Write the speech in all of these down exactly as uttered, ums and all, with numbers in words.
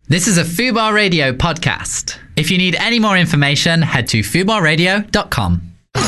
This is a Fubar Radio podcast. If you need any more information, head to fubar radio dot com.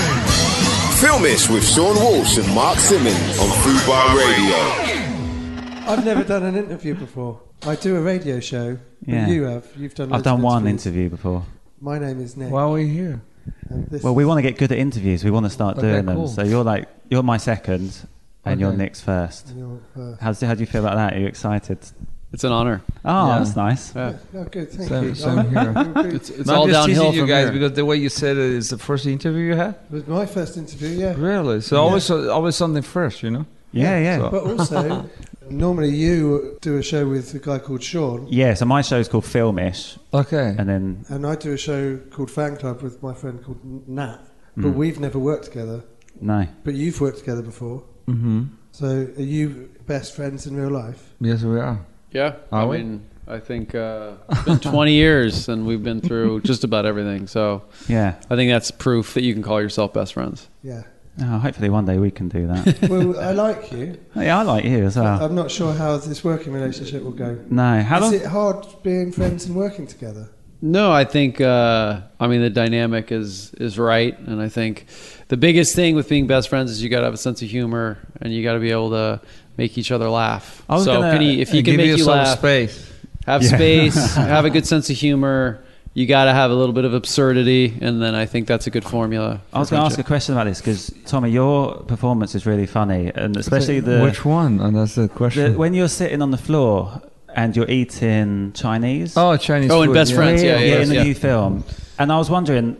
Filmish with Sean Walsh and Mark Simmons on Fubar Radio. I've never done an interview before. I do a radio show, but Yeah. you have. You've done. I've loads done of one interviews. interview before. My name is Nick. Why are we here? and this Well, we is- want to get good at interviews. We want to start Okay, doing them. cool. So you're like you're my second, and you're Okay. Nick's first. You're, uh, How's how do you feel about that? Are you excited? It's an honor. Oh, Yeah. that's nice. Yeah. oh, good. Thank Same- you. same Oh, here. It's, it's No, I'm all just downhill teasing you from guys here. because the way you said it is the first interview you had. It was my first interview, yeah. Really? So Yeah. always, always something first, you know. Yeah, yeah. So- But also, normally you do a show with a guy called Sean, Yeah, so my show's called Filmish, Okay. and then and I do a show called Fan Club with my friend called Nat. But Mm. we've never worked together. no, But you've worked together before. Mm-hmm. So are you best friends in real life? Yes, we are. Yeah. Are I we? mean, I think uh, it's been twenty years and we've been through just about everything. So yeah. I think that's proof that you can call yourself best friends. Yeah. Oh, hopefully one day we can do that. Well, I like you. Yeah, I like you as well. I'm not sure how this working relationship will go. No, how Is long? it hard being friends and working together? No, I think, uh, I mean, the dynamic is, is right. And I think the biggest thing with being best friends is you got to have a sense of humor and you got to be able to make each other laugh. I was So gonna- can you, if you And can give make you yourself laugh, space. have Yeah. space, have a good sense of humor, you got to have a little bit of absurdity. And then I think that's a good formula. I was going to ask a question about this because Tommy, your performance is really funny, and especially the Which one? And that's the The, question. when you're sitting on the floor and you're eating Chinese. oh, Chinese Oh, food. and Best yeah. Friends, yeah, yeah, in the yeah. new film. And I was wondering,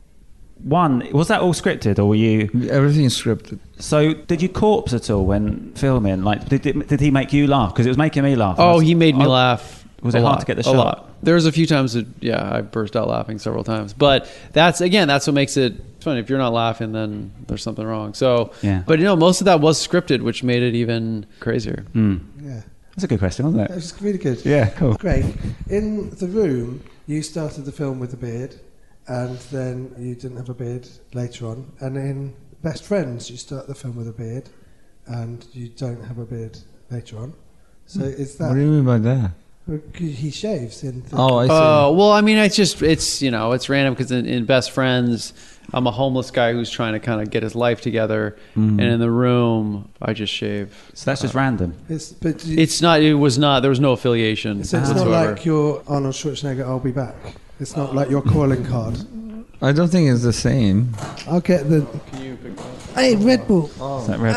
one, was that all scripted, or were you? Everything's scripted. So, did you corpse at all when filming? Like, did it, did he make you laugh? Because it was making me laugh. And I Oh, was- he made me I- laugh. Was a it hard lot, to get the a shot? lot. There was a few times that, yeah, I burst out laughing several times. But that's, again, that's what makes it funny. If you're not laughing, then there's something wrong. So, Yeah. but you know, most of that was scripted, which made it even crazier. Hmm. Yeah. That's a good question, wasn't That it? was really good. Yeah, cool. Great. In The Room, you started the film with a beard, and then you didn't have a beard later on. And in Best Friends, you start the film with a beard, and you don't have a beard later on. So is that... What do you mean by that? Well, he shaves in... The, Oh, I see. Oh, well, I mean, it's just, it's, you know, it's random because in, in Best Friends, I'm a homeless guy who's trying to kind of get his life together. Mhm. And in The Room, I just shave. So that's just random. It's, but you, It's not, it was not, there was no affiliation so it's not whatsoever. like your Arnold Schwarzenegger, I'll be back. It's not like your calling card. I don't think it's the same. I'll get the... Can you pick that up? Hey, Red Bull. Is that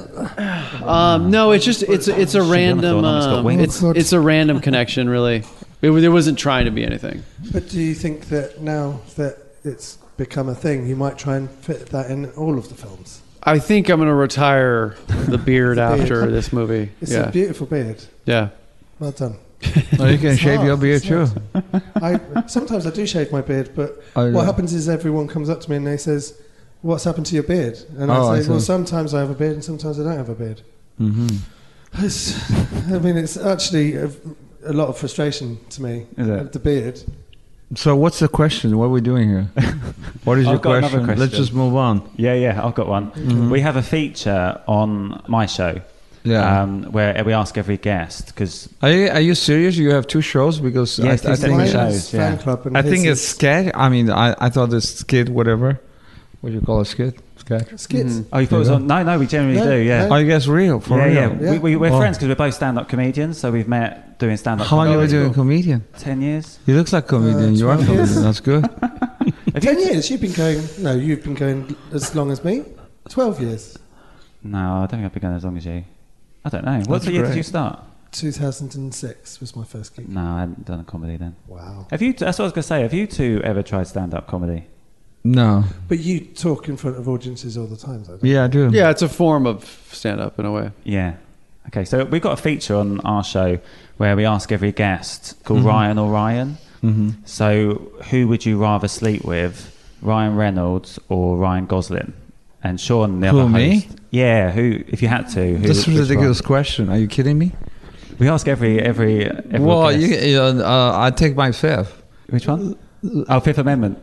red? Um, no, it's just it's it's a random It's got um, wings. it's it's a random connection, really. It, there wasn't trying to be anything. But do you think that now that it's become a thing, you might try and fit that in all of the films? I think I'm going to retire the beard The beard. after this movie. It's yeah, a beautiful beard. yeah. Well done. Oh, you can It's shave hard, your beard it's too. hard. I sometimes I do shave my beard, but Oh, yeah. what happens is everyone comes up to me and they says, "What's happened to your beard?" And Oh, I I say, "Well, see. sometimes I have a beard and sometimes I don't have a beard." Mm-hmm. It's, I mean, it's actually a, a lot of frustration to me. Is it? with the beard? So what's the question? What are we doing here? What is I've your got another question? Let's question. just move on. Yeah, yeah, I've got one. Mhm. We have a feature on my show Yeah. um, where we ask every guest because Are you, are you serious? You have two shows because Yes, I, I two think separate Mine shows, is yeah. fan club, and I his think is it's sketch. I mean, I, I thought it's skit, whatever. What do you call a skit? Sketch. skits. oh, you thought it was on? No, no, we generally No, do. Yeah, no. I guess real for yeah, real. yeah. Yeah. We, we, we're Oh. friends because we're both stand-up comedians, so we've met doing stand-up. How long have you been comedy. doing comedian? Ten years. He looks like a comedian. Uh, you are a twelve comedian. years. That's good. Have Ten you- years. You've been going. No, you've been going as long as me. Twelve years. No, I don't think I've been going as long as you. I don't know. What That's year did great. you start? two thousand six was my first gig. No, I hadn't done a comedy then. Wow. Have you? That's what I was going to say. Have you two ever tried stand-up comedy? No. But you talk in front of audiences all the time, though. Yeah, I do. Yeah, it's a form of stand-up in a way. Yeah. Okay, so we've got a feature on our show where we ask every guest called Mhm. Ryan or Ryan. Mm-hmm. So who would you rather sleep with, Ryan Reynolds or Ryan Gosling? And Sean, the Who, other me? host. Yeah, who? If you had to, who? This is a which ridiculous one? question. Are you kidding me? We ask every every. every well, guest. you, uh, uh, I take my fifth. Which one? Oh, Fifth Amendment.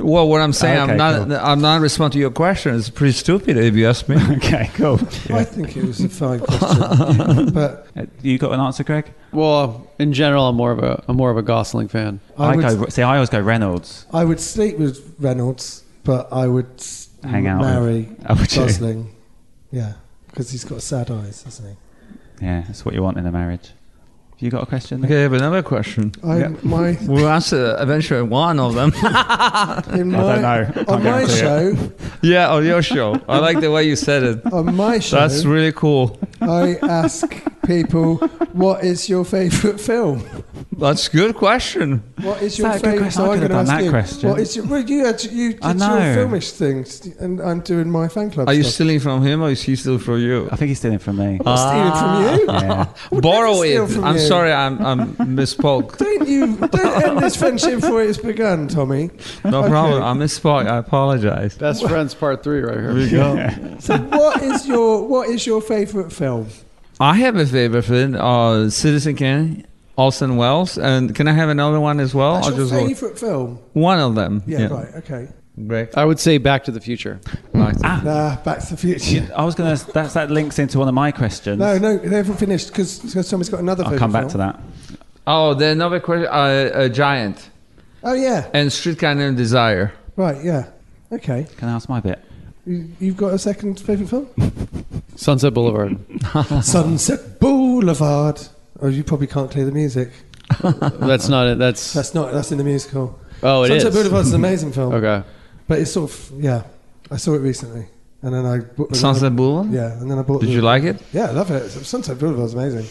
Well, what I'm saying, Okay, I'm not. cool. I'm not responding to your question. It's pretty stupid if you ask me. Okay, cool. I think it was a fine question, but Uh, You got an answer, Greg? Well, in general, I'm more of a I'm more of a Gosling fan. I, I, would, go. See, I always go Reynolds. I would sleep with Reynolds, but I would s- Hang out marry with- Oh, would you? Gosling. Yeah, because he's got sad eyes, hasn't he? Yeah, that's what you want in a marriage. Have you got a question? Nick? Okay, I have another question. I, Yeah. my, We'll answer eventually one of them. in my, I don't know. I can't On my guarantee show, Yeah, on your show. I like the way you said it. on my show, That's really cool. I ask people, "What is your favourite film? That's a good question. What is Is your that a good favourite?" question? I I'm could have gonna done ask that you, question. What is your? Well, you had, you did I your know. filmish things, and I'm doing my fan club. Are you stuff. stealing from him or is he stealing from you? I think he's stealing from me. I'm not stealing from you. Yeah. Would Borrow never steal it. from I'm you. sorry, I'm, I'm misspoke. Don't you? Don't end this friendship before it's begun, Tommy. No Okay. problem. I misspoke. I apologize. Best friends part three right here. Here we go. So, what is your what is your favourite film? I have a favorite film, uh, Citizen Kane, Orson Welles, and can I have another one as well? That's Or your just one? favourite film? One of them. Yeah, right. Okay. Greg. I would say Back to the Future. Right. Nah, Back to the Future. I was gonna. That's that links into one of my questions. No, no, they haven't finished because Tommy's got another. I'll favourite come back film. to that. Oh, then another question. Uh, a Giant Oh yeah. and Streetcar Named Desire. Right. Yeah. Okay. Can I ask my bit? You, you've got a second favourite film? Sunset Boulevard. Sunset Boulevard. Oh, you probably can't clear the music. That's not it. That's That's not. That's in the musical. oh, it is. Sunset Boulevard's an amazing film. Okay. But it's sort of yeah. I saw it recently, and then I bought and then Sunset I- Boulevard? Yeah, and then I bought. Did the, you like it? Yeah, I love it. Sunset Boulevard's amazing.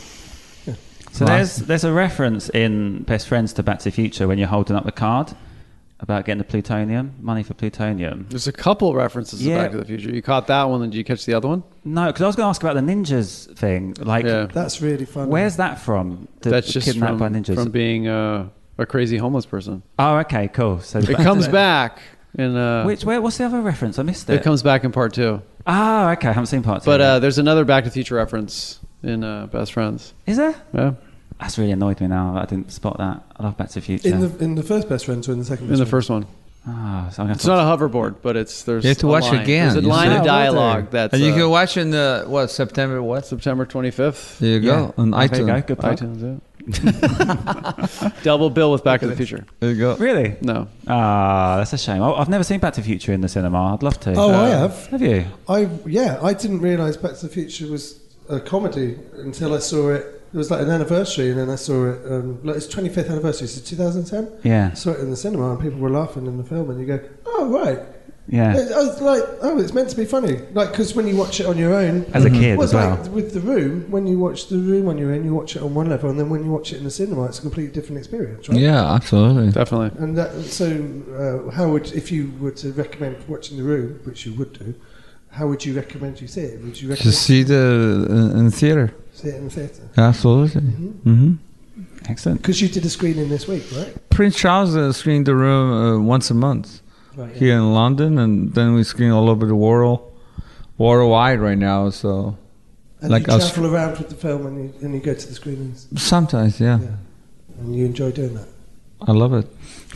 So Right. there's there's a reference in Best Friends to Back to the Future when you're holding up the card about getting the plutonium, money for plutonium. There's a couple references Yeah. to Back to the Future. You caught that one, then did you catch the other one? No, because I was going to ask about the ninjas thing. Like, Yeah. That's really fun. where's that from? The That's just kidnapped from, by ninjas. from being uh, a crazy homeless person. Oh, okay, cool. So It comes back in. Uh, Which where? What's the other reference? I missed it. it comes back in part two. Oh, okay. I haven't seen part two. But yet. uh, there's another Back to the Future reference in uh, Best Friends. is there? Yeah. That's really annoyed me now. I didn't spot that. I love Back to the Future. in the in the first Best Friends or in the second? In Best the Friends? first one. Oh, so I'm gonna It's not a hoverboard, but it's there's You have to a watch line. again. There's a You line see? of Oh, dialogue okay. that's And you uh, can watch in the, what, September what? September twenty-fifth. There you go. On Oh, there you go. iTunes. Good plug. iTunes, yeah. Double bill with Back to the Future. There you go. Really? No. Ah, that's a shame. I- I've never seen Back to the Future in the cinema. I'd love to. Oh, I Uh, have. Have you? I yeah, I didn't realise Back to the Future was a comedy until I saw it. It was like an anniversary, and then I saw it. Um, like it's twenty-fifth anniversary. So twenty ten. Yeah. I saw it in the cinema, and people were laughing in the film, and you go, "Oh right." Yeah. I was like, "Oh, it's meant to be funny." Like because when you watch it on your own, As a kid well, as it's well. like with the Room, when you watch the Room on your own, you watch it on one level, and then when you watch it in the cinema, it's a completely different experience, right? Yeah, absolutely. Definitely. And that, so, uh, how would if you were to recommend watching the Room, which you would do, how would you recommend you see it? Would you To recommend see the in, in theater. see it in the theatre? Absolutely. Mm-hmm. Excellent. Because you did a screening this week, right? Prince Charles uh, screened the room uh, once a month Right. here in London, and then we screen all over the world, worldwide right now. So And like you us- travel around with the film, and you, and you go to the screenings. sometimes, yeah, Yeah. And you enjoy doing that. I love it.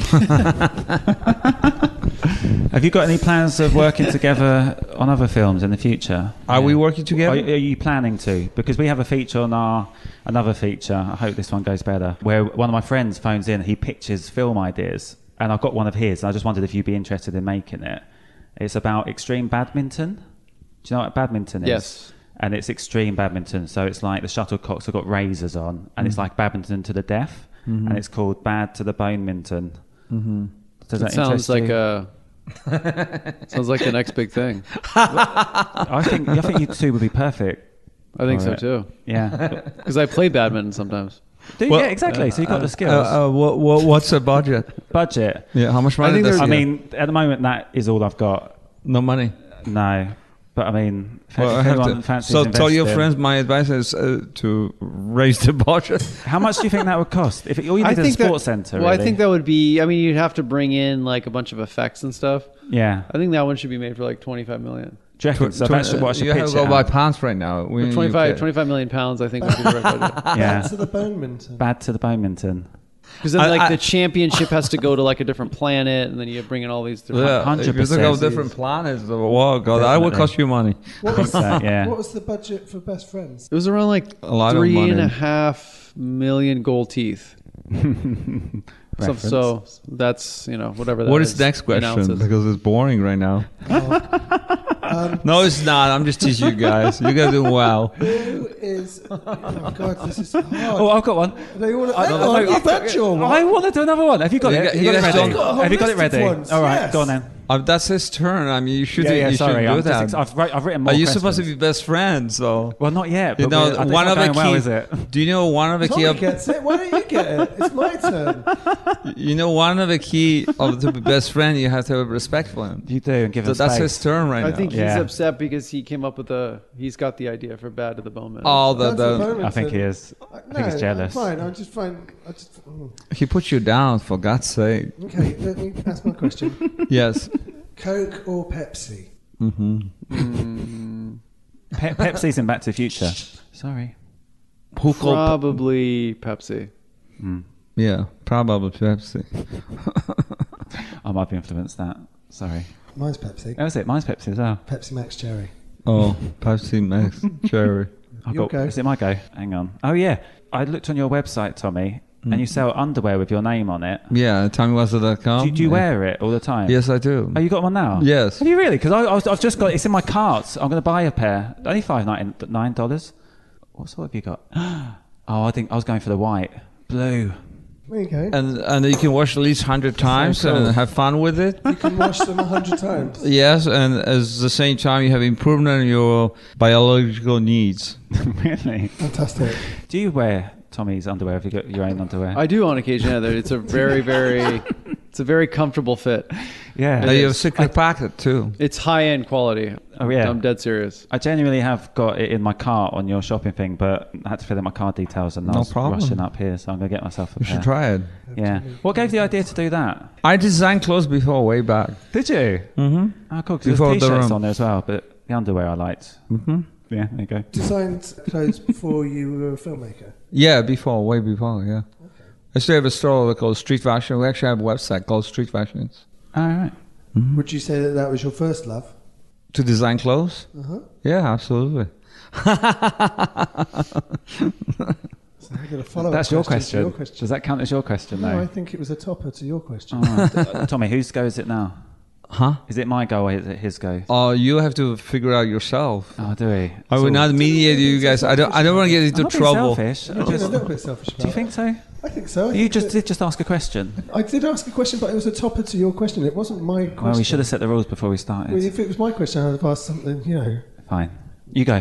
Have you got any plans of working together on other films in the future? Are we working together? Are, are you planning to? Because we have a feature on our another feature. I hope this one goes better. Where one of my friends phones in, he pitches film ideas, and I've got one of his. And I just wondered if you'd be interested in making it. It's about extreme badminton. Do you know what badminton is? Yes. And it's extreme badminton, so it's like the shuttlecocks have got razors on, and it's like badminton to the death, and it's called Bad to the Bone Minton. Mm-hmm. Does It that sounds interest like you? a. sounds like the next big thing. I think I think you two would be perfect. I think for so it. too. Yeah. Because I play badminton sometimes. Do you? Well, yeah, exactly. So you've got the Uh, skills. uh, what, what, what's the budget? Budget. Yeah, how much money think does there's- I he have? mean, at the moment, that is all I've got. No money. No, but I mean, if, Well, I if have anyone to. fancies So tell your investing- friends. My advice is uh, to raise the budget. How much do you think that would cost? If it, all you I need is a think that- sports centre. Well, I really. think that would be. I mean, you'd have to bring in like a bunch of effects and stuff. Yeah. I think that one should be made for like twenty-five million. Do you reckon? So that's what I should you have pitch to go it by at. pounds right now. We in For U K. twenty-five, twenty-five million pounds, I think would be the right budget. Yeah. To the bone minton. Bad to the Bowminton. Because then, I- like, I- the championship has to go to like a different planet, and then you bring in all these different. Yeah, hundred if you look percent. at different planets, oh god, that would Definitely. cost you money. What was, So, yeah. what was the budget for Best Friends? It was around like A lot of three money. and a half million gold teeth. So, Reference. so that's you know whatever. That What is the next question? announces. Because it's boring right now. Um, No, it's not. I'm just teaching you guys. You guys are doing well. who is? Oh God, this is hard. Oh, I've got one. Do you want to? I- Hang no, on, no, you've I've- had your one. I want to do another one. Have you got You it? got- Have you you got it guys ready? don't- Got a whole Have you got it list of ready? ones, All right, yes. go on then. Uh, that's his turn. I mean, you should. Yeah, yeah. you Sorry, should I'm do just that. ex- I've, wrote, I've written more. Are you supposed to questions. be best friends? So Well, not yet. But you know, we're- it's one not of the going well, key. is it? Do you know one of the key? Tommy Of, gets it. Why don't you get it? It's my turn. you know, one of the key of to be best friend, you have to have respect for him. You do and give So him that's space. his turn right I now. think he's Yeah. upset because he came up with a. He's got the idea for Bad to the Bone Man. Oh, the, That's a the, bonus I think he then. is. Uh, I think he's jealous. I'm fine. I'm just fine. I just. mm. he put you down for God's sake. Okay, let me ask my question. Yes. Coke or Pepsi? Pe- Pepsi's in Back to the Future. Sorry. Who called? Probably Pepsi. Yeah, probably Pepsi. I might be influenced that. Sorry. Mine's Pepsi. That was it. Mine's Pepsi as well. Pepsi Max Cherry. Oh, Pepsi Max Cherry. I've Your got, go. is it my go? Hang on. Oh, yeah. I looked on your website, Tommy, and you sell underwear with your name on it. Yeah, TommyWassel dot com. Do, do you wear it all the time? Yes, I do. Oh, you got one now? Yes. Have you really? Because I, I was, I've just got it's in my cart. I'm going to buy a pair. Only five nine dollars. What sort have you got? Oh, I think I was going for the white, blue. There you go. And and you can wash at least hundred times cool. and have fun with it. You can wash them a hundred times. Yes, and at the same time you have improvement in your biological needs. Really? Fantastic. Do you wear Tommy's underwear? Have you got your own underwear? I do on occasion. Yeah, it's a very, very, it's a very comfortable fit. yeah. And you have a secret packet too. It's high end quality. Oh, yeah. I'm dead serious. I genuinely have got it in my cart on your shopping thing, but I had to fill in my card details and I No was problem. rushing up here, so I'm going to get myself a You pair. should try it. Yeah. What gave the idea to do that? I designed clothes before, way back. Did you? Mm-hmm. Oh, cool. 'Cause Before there's the t-shirts room. on there as well, but the underwear I liked. Mm-hmm. Yeah, there you go. Designed clothes before you were a filmmaker. Yeah, before, way before, yeah. I still have a store called Street Fashion. We actually have a website called Street Fashions. All right. Would you say that that was your first love? To design clothes? Uh-huh. Yeah, absolutely. So I'm going to follow That's up your questions to question. Your question. Does that count as your question, No, I though? think it was a topper to your question. All right. Uh, Tommy, whose go is it now? Huh? Is it my go or is it his go? Oh, you have to figure out yourself. Oh, do we? I will not mediate you guys. I don't. I don't want to get I'm into not being trouble. selfish. I'm I being just- a little bit selfish about do you think so? it. I think so. I You think just that- did just ask a question. I did ask a question, but it was a topper to your question. It wasn't my question. Well, we should have set the rules before we Well, started. if it was my question, I would have asked something, you know, Fine. You go.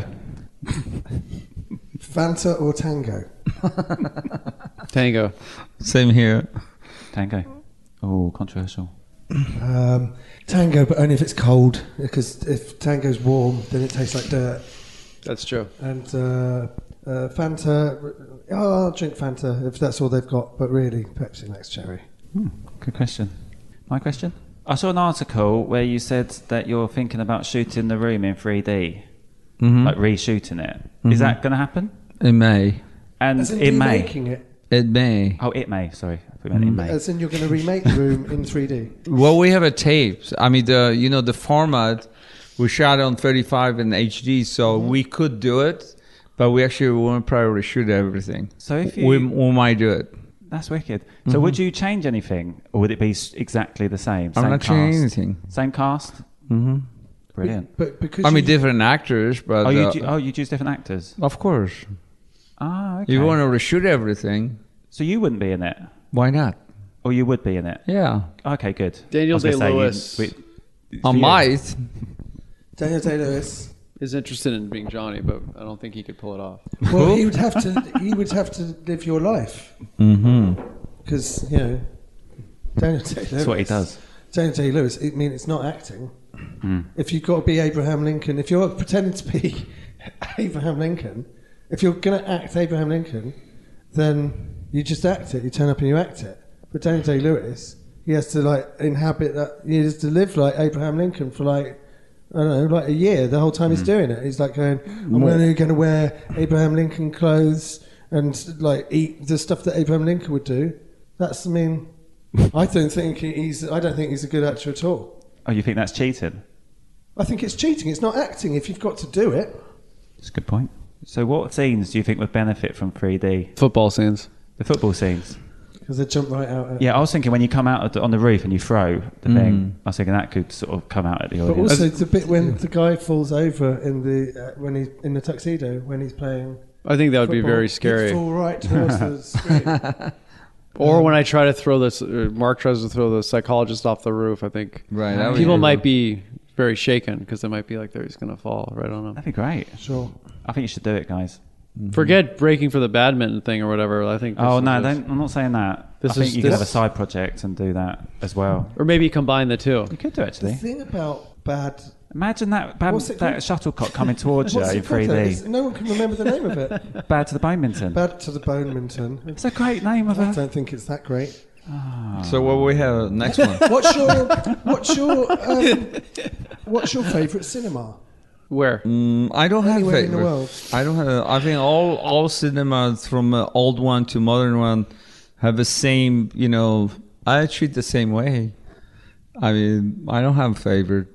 Fanta or Tango? Tango. Same here. Tango. Oh, controversial. Um, tango, but only if it's cold, because if Tango's warm, then it tastes like dirt. That's true. And uh, uh, Fanta, oh, I'll drink Fanta if that's all they've got, but really, Pepsi Max Cherry. Hmm, good question. My question? I saw an article where you said that you're thinking about shooting the room in three D, Mm-hmm. like reshooting it. Is that going to happen? In May. And As in in May? remaking it. It may. Oh, it may. Sorry, I thought you meant in May. As in you're going to remake the room in three D. Well, we have a tape. I mean, the you know the format. We shot it on thirty-five in H D, so we could do it, but we actually won't probably shoot everything. So if you, We, we might do it. that's wicked. So would you change anything, or would it be s- exactly the same? I'm Same not cast? changing anything. Same cast. Mm-hmm. Brilliant. But because I mean, you, different actors, but Oh, you uh, do, oh, you choose different actors. of course, Ah, okay. if you want to reshoot everything, So you wouldn't be in it, why not? or you would be in it. Yeah, Okay, good. Daniel I was gonna say you- Day-Lewis. we- I for you. might. Daniel Day-Lewis, Is interested in being Johnny, but I don't think he could pull it off. well, he would have to. He would have to live your life Mm-hmm. because you know Daniel Day-Lewis. That's what he does. Daniel Day-Lewis. I mean, it's not acting. Mm. If you've got to be Abraham Lincoln, if you're pretending to be Abraham Lincoln, if you're going to act Abraham Lincoln, then you just act it. You turn up and you act it. But Daniel Day-Lewis, he has to like inhabit that. He has to live like Abraham Lincoln for like I don't know, like a year. The whole time he's doing it, he's like going, "I'm only going to wear Abraham Lincoln clothes and like eat the stuff that Abraham Lincoln would do." That's, I mean, I don't think he's. I don't think he's a good actor at all. Oh, you think that's cheating? I think it's cheating. It's not acting if you've got to do it. That's a good point. So what scenes do you think would benefit from three D? Football scenes. The football scenes. Because they jump right out. At Yeah, I was thinking when you come out of the, on the roof and you throw the mm. thing, I was thinking that could sort of come out at the But audience. also the bit when the guy falls over in the uh, when he's in the tuxedo when he's playing. I think that would football, be very scary. he'd fall right towards the screen. Or when I try to throw this, uh, Mark tries to throw the psychologist off the roof. I think Right, that would people be might cool. be very shaken because they might be like, "They're just going to fall right on him." That'd be great. Sure. I think you should do it, guys. Mm-hmm. Forget breaking for the badminton thing or whatever. I think. This Oh is no, just- don't, I'm not saying that. This I think is- you could this- have a side project and do that as well. Or maybe combine the two. You could do The actually. thing about bad. Imagine that bad, What's it that called? shuttlecock coming towards you What's in it called three though? D. It's- No one can remember the name of it. Bad to the Boneminton. Bad to the Boneminton. It's a great name of I a. don't think it's that great. So what we have next one? What's your what's your um, what's your favourite cinema? Where? Mm, I don't have Anywhere in favorite. the world. I don't have. I think all all cinemas from uh, old one to modern one have the same. You know, I treat the same way. I mean, I don't have a favorite.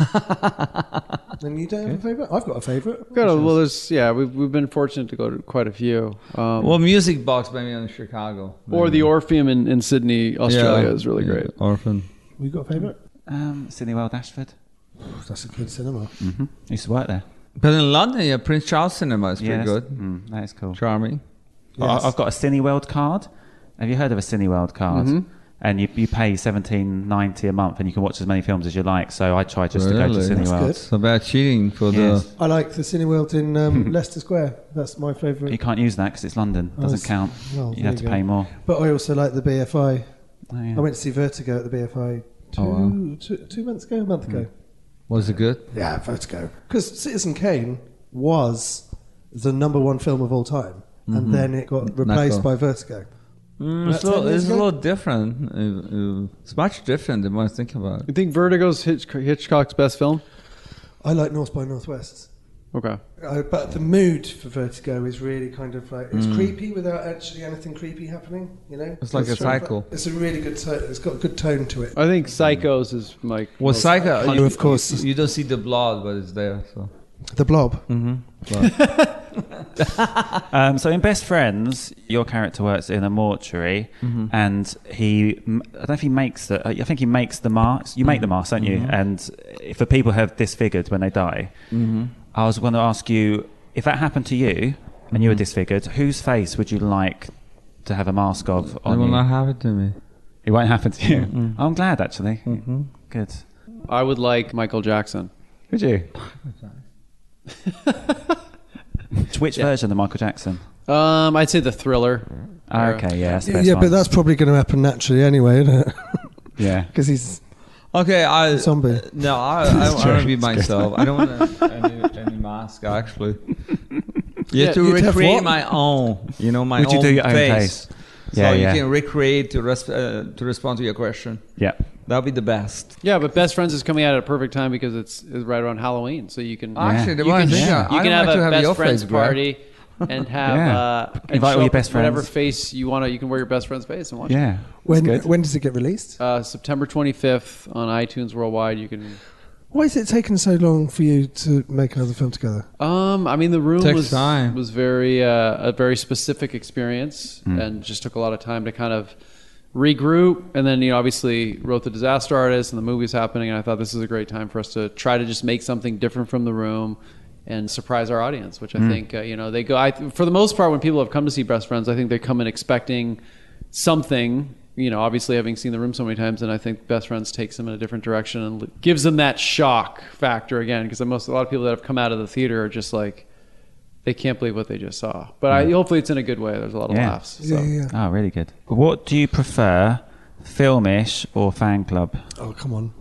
And you don't have a favourite? I've got a favourite. Got a, well, there's yeah. We've we've been fortunate to go to quite a few. Um, Well, Music Box maybe in Chicago. or the Orpheum in, in Sydney, Australia Yeah, is really yeah, great. Orphan. You got a favourite? Um, Cineworld Ashford. That's a good cinema. Mm-hmm. Used to work there. But in London, yeah, Prince Charles Cinema is pretty Yes. good. Mm, that is cool. Charming. Yes. I, I've got a Cineworld card. Have you heard of a Cineworld card? Mm-hmm. And you, you pay seventeen ninety a month, and you can watch as many films as you like. So I try just to go Really? to That's Cineworld. good. So bad cheating for Yes. I like the Cineworld in um, Leicester Square. That's my favourite. You can't use that because it's London. Oh, Doesn't it's- count. well, you there have to you go. pay more. But I also like the B F I. Oh, yeah. I went to see Vertigo at the B F I two, Oh, wow. two, two months ago, a month ago. Was it good? Yeah, Vertigo. Because Citizen Kane was the number one film of all time, and then it got replaced Knockoff. by Vertigo. Mm, About it's a little, ten years it's a ago? little different. Uh, uh, It's much different than what I think about. You think Vertigo's Hitch- Hitchcock's best film? I like North by Northwest. Okay. Uh, but the mood for Vertigo is really kind of like Mm. it's creepy without actually anything creepy happening. You know, It's like a sort of- cycle. It's a really good tone. It's got a good tone to it. I think Psychos is my. Well, most- Psycho, Oh, you, of course. you, you don't see the blood, but it's there. So. The Blob. Um, so in Best Friends, your character works in a mortuary, Mm-hmm. and he, m- I don't know if he makes the, I think he makes the masks. You make the masks, don't you? Mm-hmm. And if the people have disfigured when they die, Mm-hmm. I was going to ask you, if that happened to you and you were disfigured, whose face would you like to have a mask of It on will you? not happen to me. It won't happen to you. I'm glad, actually. Mm-hmm. Good. I would like Michael Jackson. Would you? Which version of Michael Jackson? Um, I'd say the Thriller. Oh, era. okay, yeah, that's the Yeah, best yeah one. but that's probably going to happen naturally anyway, isn't it? yeah. Because he's Okay, I Zombie. No, I, I, I true. want to be myself. I don't want any, any mask actually. You have to you'd have recreate what? my own. You know, my Would you own do your own face. face? Yeah, so yeah. you can recreate to res- uh, to respond to your question. Yeah. That'll be the best. Yeah, but Best Friends is coming out at a perfect time because it's, it's right around Halloween, so you can Actually, the you one can, thing yeah. I, you I can don't have like to a have Best your Friends face, Greg. party and have Yeah. uh, and Invite all show your up best whatever friends. face you want to. You can wear your best friend's face and watch. Yeah. when That's good. when does it get released? It. Uh, September twenty-fifth on iTunes worldwide. You can. Why is it taking so long for you to make another film together? Um, I mean, the room Takes was time. was very uh, a very specific experience, Mm. and just took a lot of time to kind of regroup. And then, you know, obviously wrote The Disaster Artist, and the movie's happening. And I thought this is a great time for us to try to just make something different from the room and surprise our audience, which I Mm. think uh, you know they go. I, for the most part, when people have come to see Best Friends, I think they come in expecting something. You know, obviously having seen the room so many times, and I think Best Friends takes them in a different direction and li- gives them that shock factor again. Because most a lot of people that have come out of the theater are just like they can't believe what they just saw. But I, hopefully it's in a good way. There's a lot of Yeah. laughs. So. Yeah, yeah, yeah. Oh, really good. What do you prefer, Filmish or Fan Club? Oh, come on.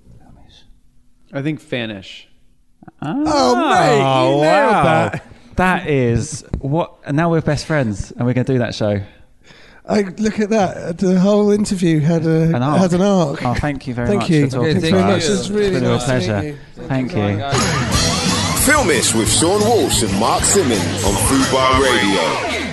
I think Fanish. Oh, mate, you nailed that. That is what. And now we're best friends, and we're going to do that show. I look at that. The whole interview had a An arc. had an arc. Oh, thank you very Thank much you. for talking Thanks Okay, to very thank much. you. us. It's really It's been a real nice to meet pleasure. you. Thank you. Film This with Sean Walsh and Mark Simmons on Food Bar Radio.